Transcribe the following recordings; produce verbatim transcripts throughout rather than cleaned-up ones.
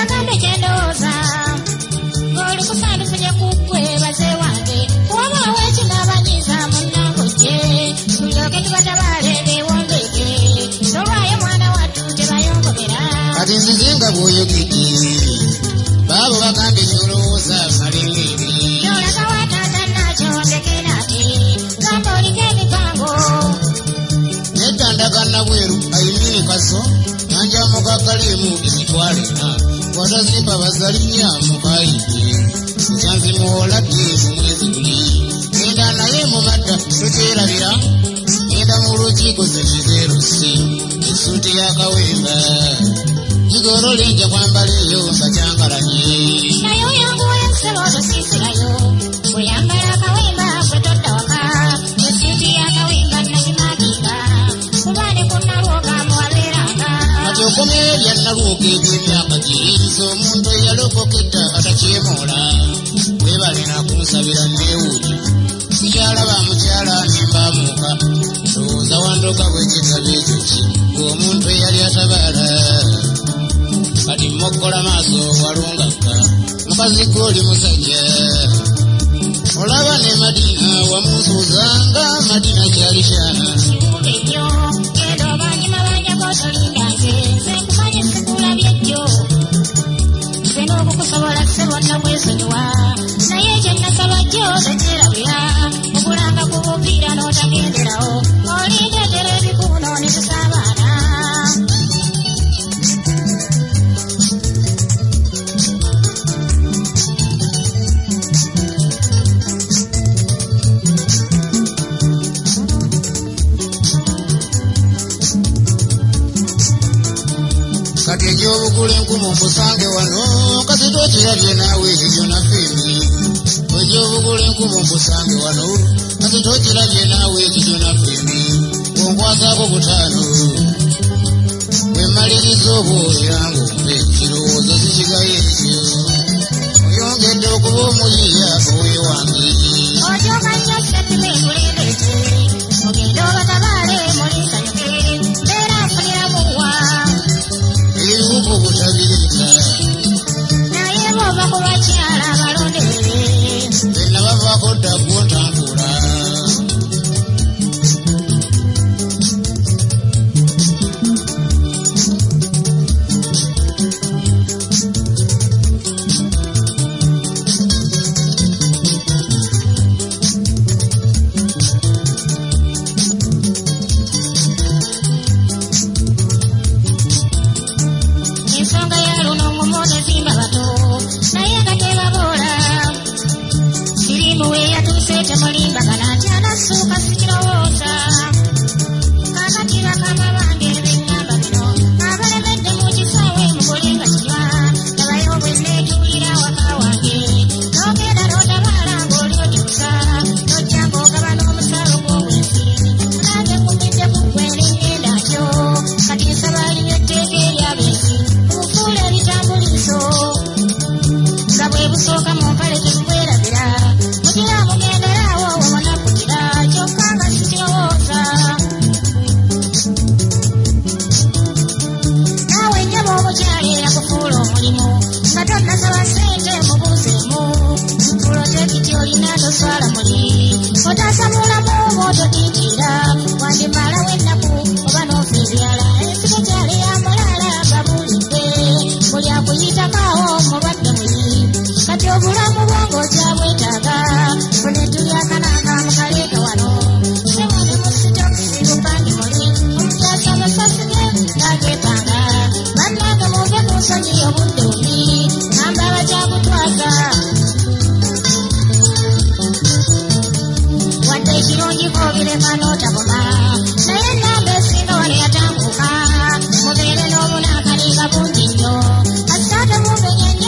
Nagambe chendoza Goli kusanu kunye kukwe wazee wange Wama wechi nabanyiza munango je Tuloke tubatabale bewondeke Norwaye mwana watu tebayongo mera Kati nzizinga boyo kiki Babo bakambi churuza malingiri Yola kawata tanacho ndekenati Gamboli kemi pango Netanda kana bweru ayimini kaso Nanja mukakalimu imitwale na Watazipa bazalimia mukaidi Uchanzi muholati mwezi guli Nenda na yemo mata tutera vira Nenda muruchiko zenizero si Isuti ya kawemba Igoro linja kwamba leo mbachangaranye Nayo yangu yenselodo sisi layo Kuyambara kawemba kwetoda waka Isuti ya kawemba na jimagiga Kubane kuna roga mwaveranga Atokomelia na roge vimyaka jizo Mundo ya loko kita atachiemola Webale na kumusabira neuji Sijala ba mchala nimba muka Toza wandoka wechita vechuchi Uo mundo yali atabara Kati mokola maso walungaka Mukazi kuli musajja Olaba ne Madina wa musuzanga Madina kyalishana Ubekyo Kedo banyima banya kotolindange Senkumanye sikula byekyo Senobu kusobola sebona kwesonyiwa Naye je nasaba jyo tejerabya Okulanga kubupira n'otagenderawo Olindetera ebikuno ne tusabana Kati ejobukule nkumu mbusange wano Kasitochi yabye nawe hivyo na femi Ejobukule nkumu mbusange wano Kasitochi yabye nawe hivyo na femi Kongwaza kukutano Wemalirizo boli yangu mbe Kirozo zishiga yesyo Oyongede okubo muliya owe wangi Ojo kanya sepime kulindete Ogendo batabale mulisa nyuke Bera funira muwa Eruko kutabirika Naye boba kubakyala balondere Bena bavako dabu ntambula Ensonga ya luno ngumone zimba bato Naye gateba bola Sirimu we yatuse temulimba Kanati anasuka sikirowooza Kakati bakama bange benyamba bino Abalemedde mu kisaawe mukolenga kinywa Tabayo bwennetuulira waka wange Nogenda n'otabaala ng'oli ojusa Nojja ng'ogaba n'omusalo gw'obwensi Nange nkumidde ku ggwe n'engenda kyo Kati nsaba liyo etteeka eryabensi Ufuule ebitambuliso Nga bwe busooka mu mpale temukwerabira Mugira mugenderaawo wabona kugira Kyokka nga sikirowooza Naawe nnyaba omukyala eyakufuula omulimu Nga tonnasaba ssente mubuuzeemu Pulojekiti olina toswala muli Otasamulamu bw'otodingira Wandimalawo ennaku oba n'ofa ebyala Ensigo kyali yamulaala babulidde Buli akuyitakawo mulwadde muli Kati obulamu bwongo kyabwetaaga Bune tulyakananga mukaleeta wano Sewone musitokisi lupandi muli Omukyasa basasige ng'agetanga Bannange muve ku nsonyi obudde buli Ngamba abakyakutwaza Wadde ekirungi k'obireka n'otaboma Naye ennamba esinga wano yatambuka Mubeere n'obunaakaliga bungi nnyo Kasita temumenye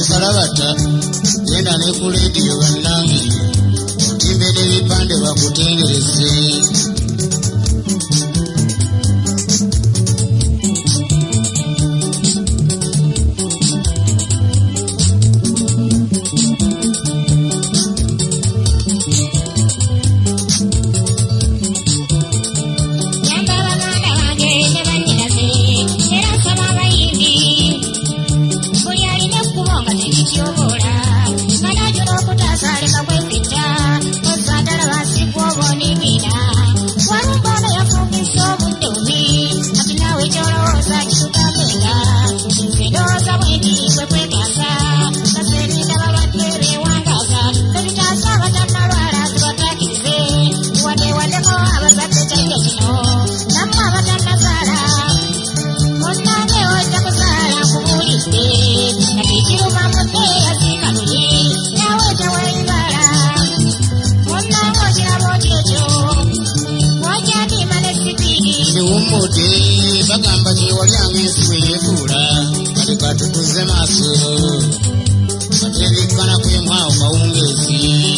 Salabata genda ne ku leediyo bannange otimbedde ebipande bakutendereze. Bagamba tewali amensi yefuula kati katutuze maaso batebikkana kwemwawo kawungeezi.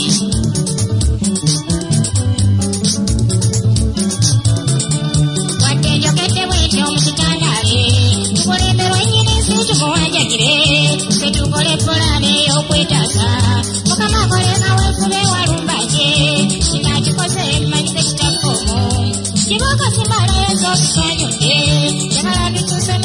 Wadde njokedde bwetyo mu kitandaale tukulemberwa ennyini nsi tumuwanjagire ffe tukole pulaani ey'okwetaasa mukama akolenga weefube walumbaje kinakikoze mmanyize kitaffe omwo kibuuka simala yezo kisanyudde yamala bituuse